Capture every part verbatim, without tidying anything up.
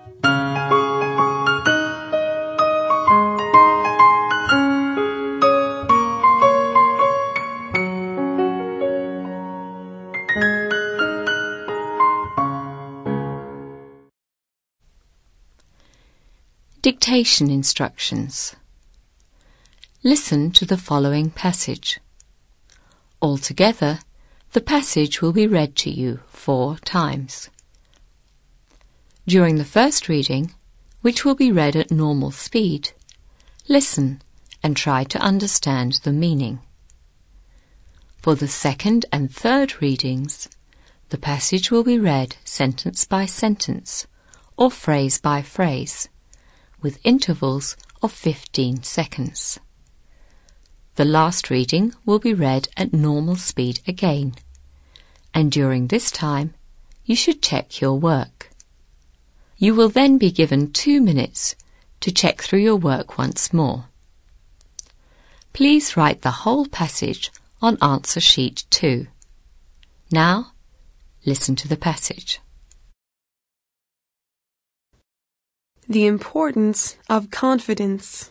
Dictation instructions. Listen to the following passage. Altogether, the passage will be read to you four times. During the first reading, which will be read at normal speed, listen and try to understand the meaning. For the second and third readings, the passage will be read sentence by sentence or phrase by phrase, with intervals of fifteen seconds. The last reading will be read at normal speed again, and during this time you should check your work. You will then be given two minutes to check through your work once more. Please write the whole passage on answer sheet two. Now, listen to the passage. The importance of confidence.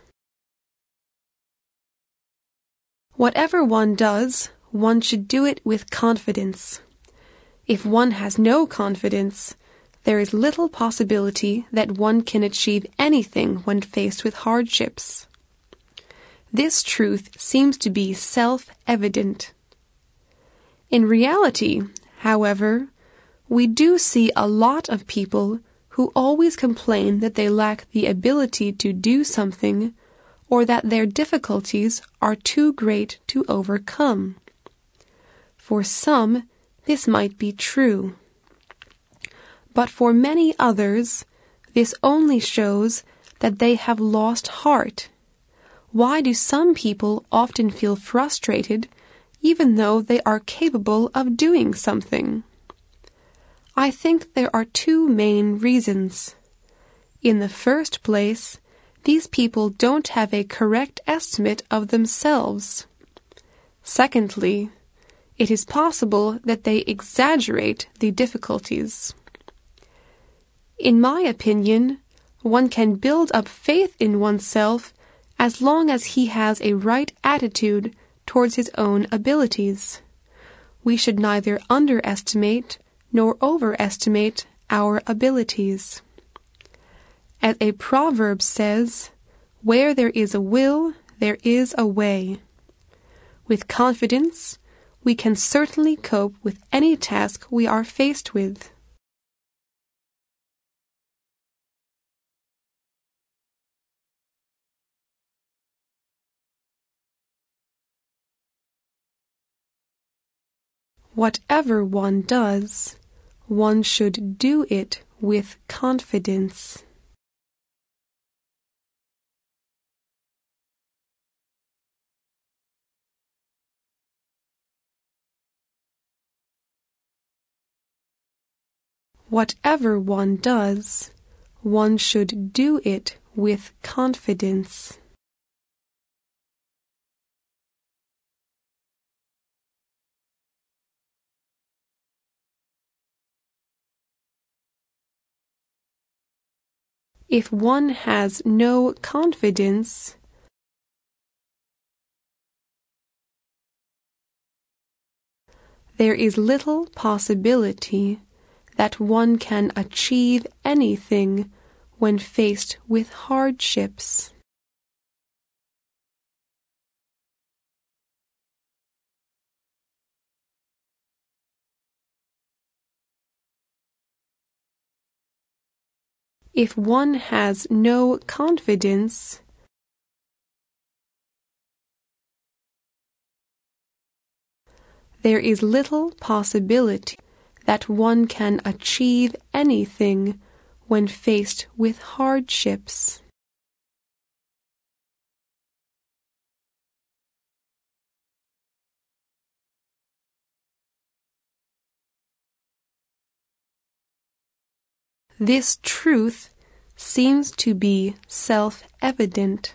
Whatever one does, one should do it with confidence. If one has no confidence, there is little possibility that one can achieve anything when faced with hardships. This truth seems to be self-evident. In reality, however, we do see a lot of people who always complain that they lack the ability to do something or that their difficulties are too great to overcome. For some, this might be true. But for many others, this only shows that they have lost heart. Why do some people often feel frustrated even though they are capable of doing something? I think there are two main reasons. In the first place, these people don't have a correct estimate of themselves. Secondly, it is possible that they exaggerate the difficulties. In my opinion, one can build up faith in oneself as long as he has a right attitude towards his own abilities. We should neither underestimate nor overestimate our abilities. As a proverb says, where there is a will, there is a way. With confidence, we can certainly cope with any task we are faced with. Whatever one does, one should do it with confidence. Whatever one does, one should do it with confidence. If one has no confidence, there is little possibility that one can achieve anything when faced with hardships. If one has no confidence, there is little possibility that one can achieve anything when faced with hardships. This truth seems to be self-evident.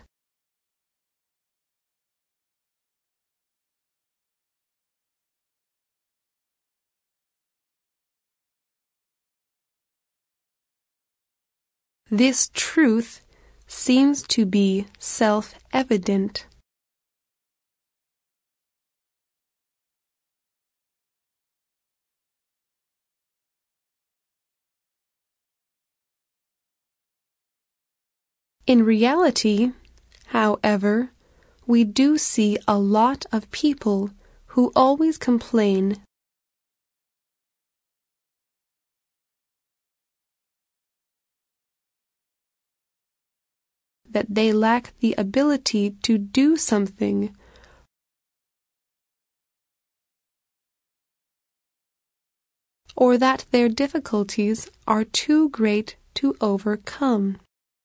This truth seems to be self-evident. In reality, however, we do see a lot of people who always complain that they lack the ability to do something or that their difficulties are too great to overcome.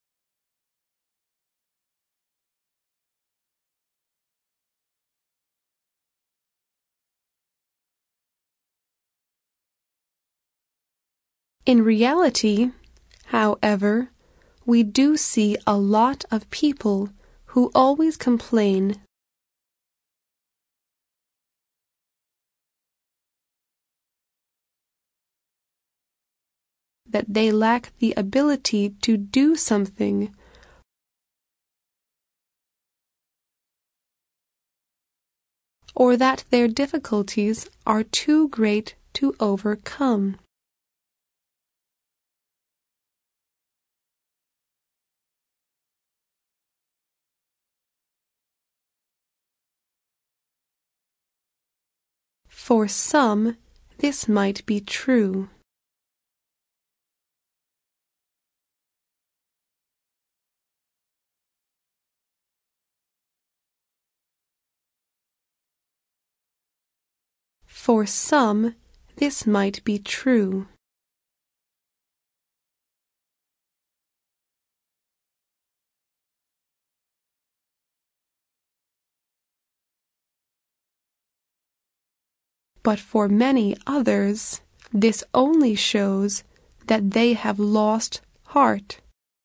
In reality, however, we do see a lot of people who always complain that they lack the ability to do something or that their difficulties are too great to overcome. For some, this might be true. For some, this might be true. But for many others, this only shows that they have lost heart.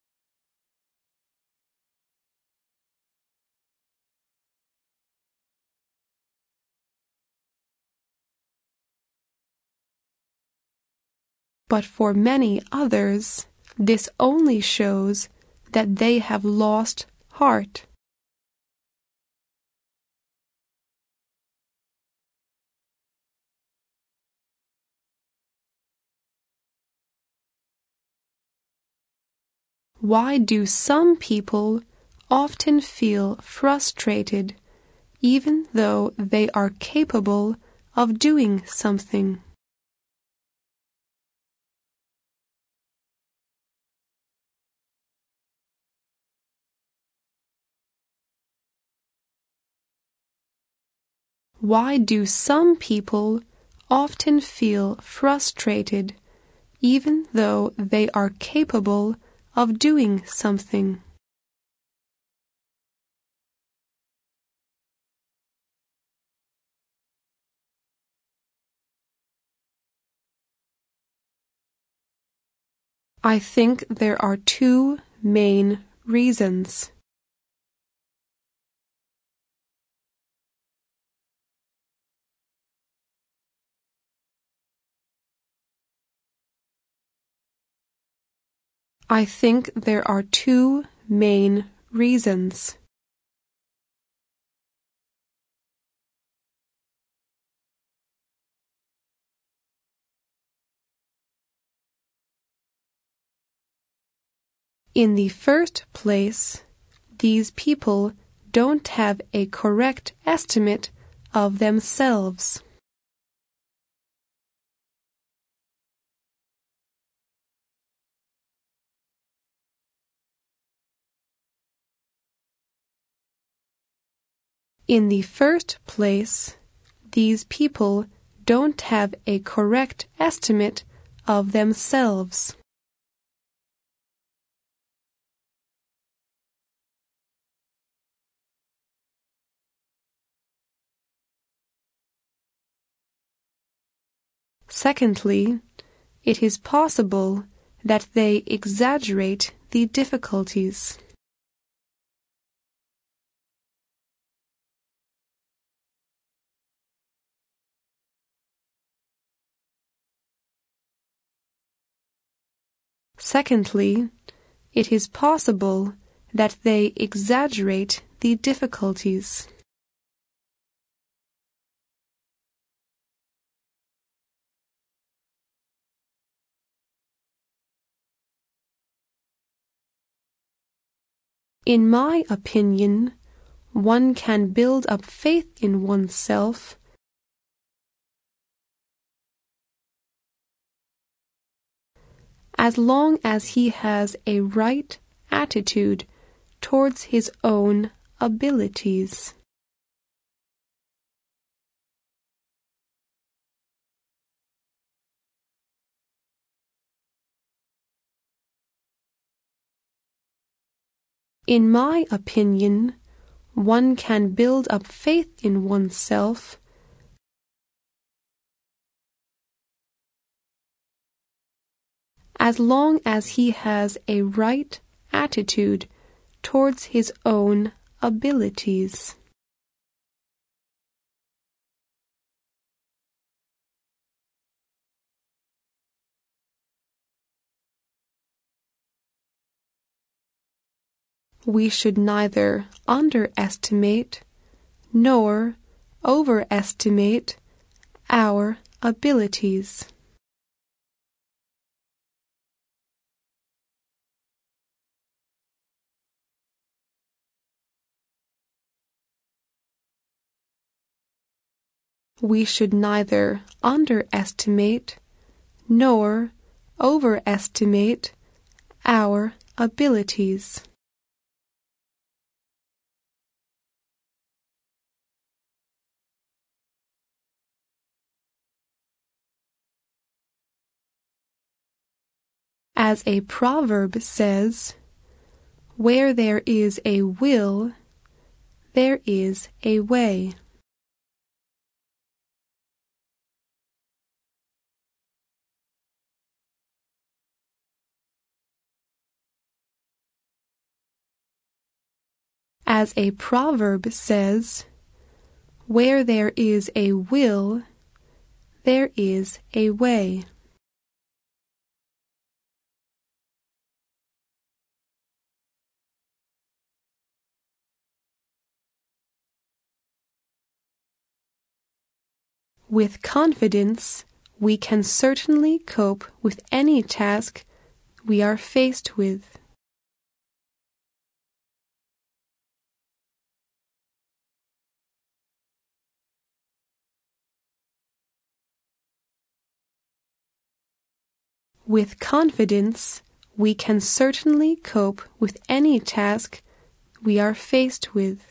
But for many others, this only shows that they have lost heart. Why do some people often feel frustrated even though they are capable of doing something? Why do some people often feel frustrated even though they are capable of doing something? I think there are two main reasons. I think there are two main reasons. In the first place, these people don't have a correct estimate of themselves. In the first place, these people don't have a correct estimate of themselves. Secondly, it is possible that they exaggerate the difficulties. Secondly, it is possible that they exaggerate the difficulties. In my opinion, one can build up faith in oneself as long as he has a right attitude towards his own abilities. In my opinion, one can build up faith in oneself as long as he has a right attitude towards his own abilities. We should neither underestimate nor overestimate our abilities. We should neither underestimate nor overestimate our abilities. As a proverb says, where there is a will, there is a way. As a proverb says, where there is a will, there is a way. With confidence, we can certainly cope with any task we are faced with. With confidence, we can certainly cope with any task we are faced with.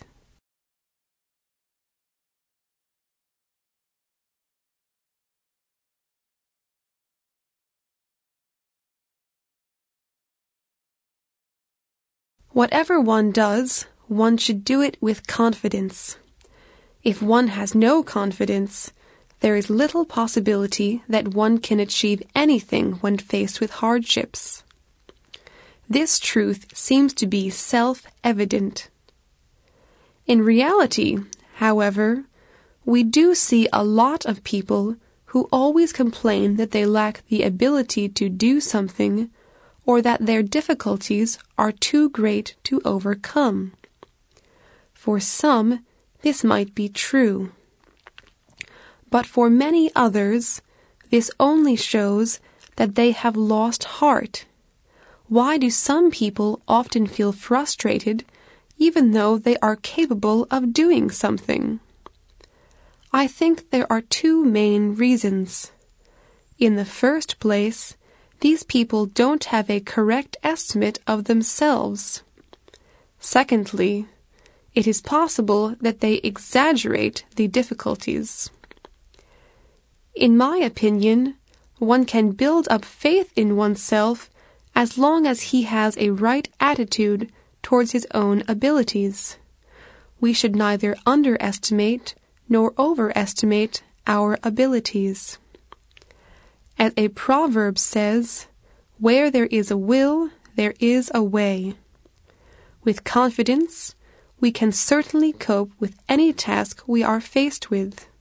Whatever one does, one should do it with confidence. If one has no confidence, there is little possibility that one can achieve anything when faced with hardships. This truth seems to be self-evident. In reality, however, we do see a lot of people who always complain that they lack the ability to do something or that their difficulties are too great to overcome. For some, this might be true. But for many others, this only shows that they have lost heart. Why do some people often feel frustrated even though they are capable of doing something? I think there are two main reasons. In the first place, these people don't have a correct estimate of themselves. Secondly, it is possible that they exaggerate the difficulties. In my opinion, one can build up faith in oneself as long as he has a right attitude towards his own abilities. We should neither underestimate nor overestimate our abilities. As a proverb says, where there is a will, there is a way. With confidence, we can certainly cope with any task we are faced with.